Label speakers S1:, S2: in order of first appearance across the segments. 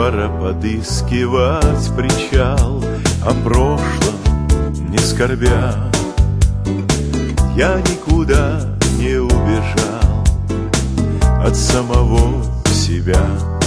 S1: Пора подыскивать причал, о прошлом не скорбя. Я никуда не убежал от самого себя.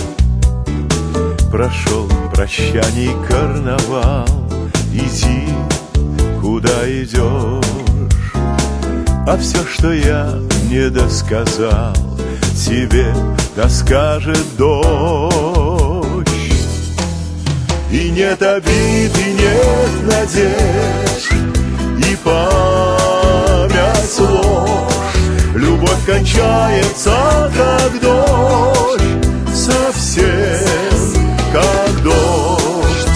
S1: Прошел прощаний карнавал, иди, куда идешь. А все, что я не досказал, тебе доскажет дождь. И нет обид, и нет надежд, и память ложь. Любовь кончается, как дождь, совсем как дождь.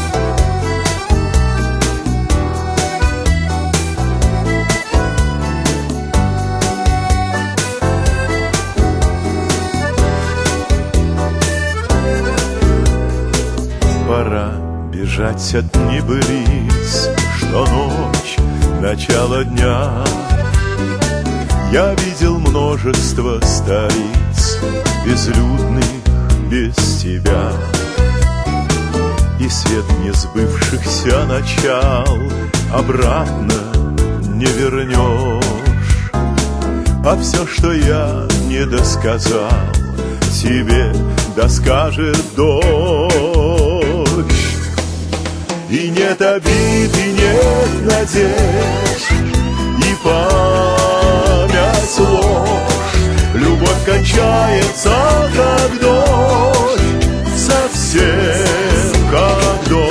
S1: Пора бежать от небылиц, что ночь, начало дня. Я видел множество столиц, безлюдных без тебя. И свет несбывшихся начал обратно не вернешь. А все, что я не досказал, тебе доскажет дождь. И нет обид, и нет надежд, и память ложь. Любовь кончается, как дождь, совсем как дождь.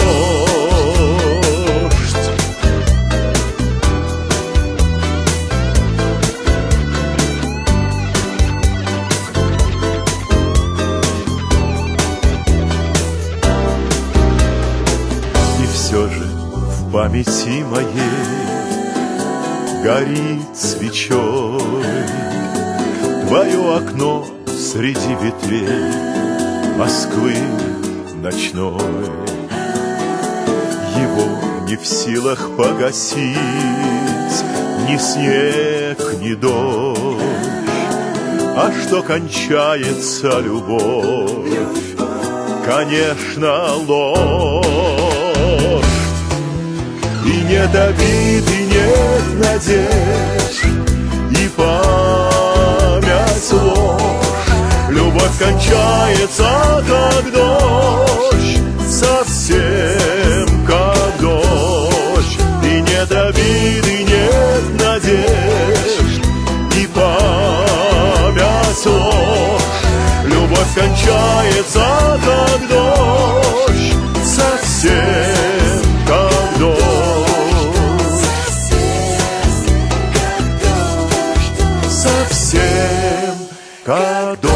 S1: И все же в памяти моей горит свечой твое окно среди ветвей Москвы ночной. Его не в силах погасить ни снег, ни дождь. А что кончается любовь, конечно, ложь. И нет обид, и нет надежд, и память ложь. Любовь кончается, как дождь, совсем как дождь. И нет обид, и нет надежд, и память ложь. Любовь кончается, как дождь, совсем как дождь. Совсем как дождь.